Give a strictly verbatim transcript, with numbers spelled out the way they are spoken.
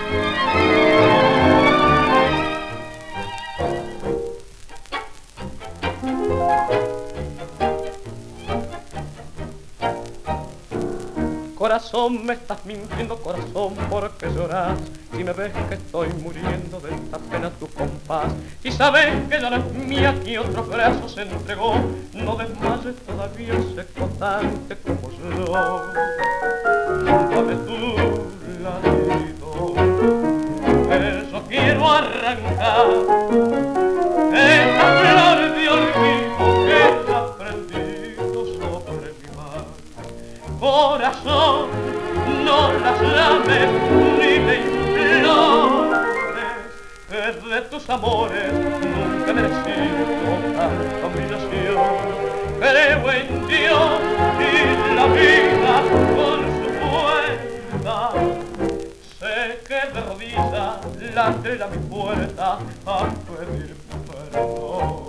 Corazón, me estás mintiendo, corazón, ¿por qué lloras? Si me ves que estoy muriendo de esta pena tu compás, y sabes que ya no es mía, que otros brazos se entregó, no desmayes todavía secotante como yo. Dame tu latido, que yo quiero arrancar esta flor de olvido que he prendido sobre mi mar. Corazón, no las llames ni me implores, que de tus amores nunca he merecido tanta humillación. Creo en Dios y la vida con su vuelta, sé que de rodillas late a mi puerta a pedir perdón.